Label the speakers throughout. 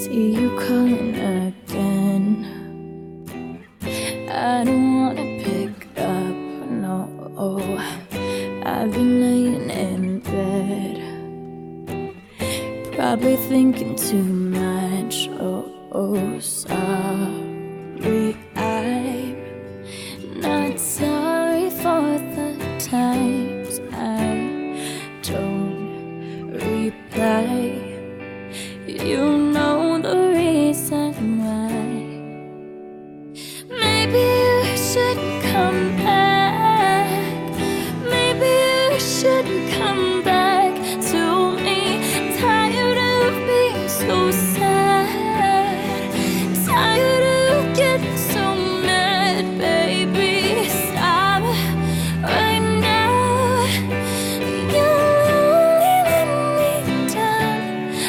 Speaker 1: See you calling again. I don't wanna pick up, no. I've been laying in bed, probably thinking too much. Sorry, I'm not sorry for the times I don't reply. You know the reason why. Maybe you should come back. Maybe you should come back to me. Tired of being so sad, tired of getting so mad. Baby, stop right now. You're only letting me down.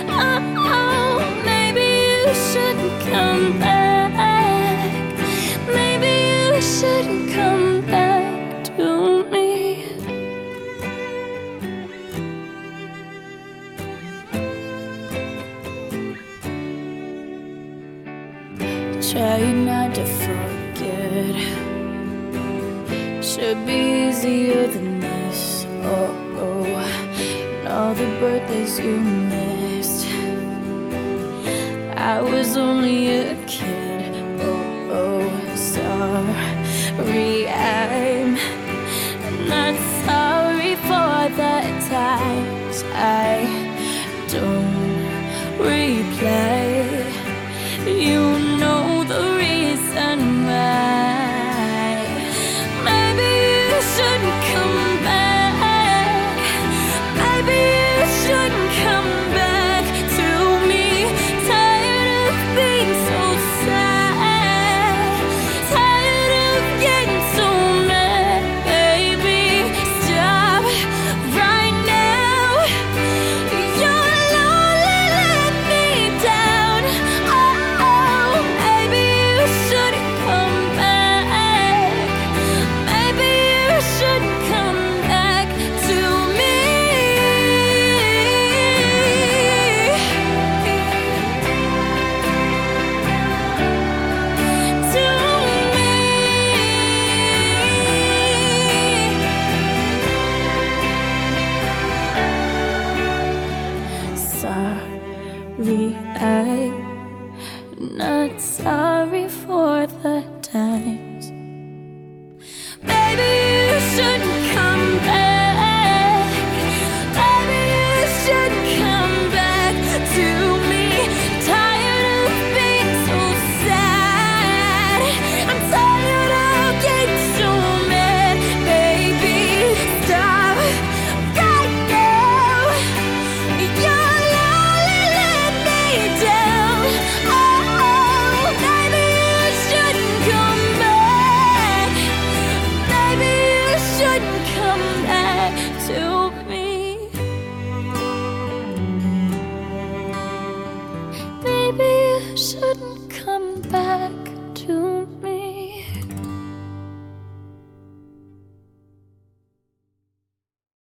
Speaker 1: Maybe you shouldn't come back. Maybe you shouldn't come back to me. Try not to forget. Should be easier than this. And all the birthdays you missed. I was only a kid. Sorry, I'm not sorry for the times I don't reply. You know the reason why. Maybe you shouldn't come back. Maybe you shouldn't come back to me. Tired of being so sad, tired of getting so mad. Baby, stop right now. You're only let me down. Maybe you shouldn't come back. Maybe you shouldn't come back to me. Sorry, I'm not sorry for the times. Maybe you shouldn't come back. Maybe you shouldn't come back to me. Tired of being so sad. I'm tired of getting so mad. Baby, stop right now. You're only let me down. Maybe you shouldn't come back. Maybe you shouldn't come back to me. Maybe you shouldn't come back.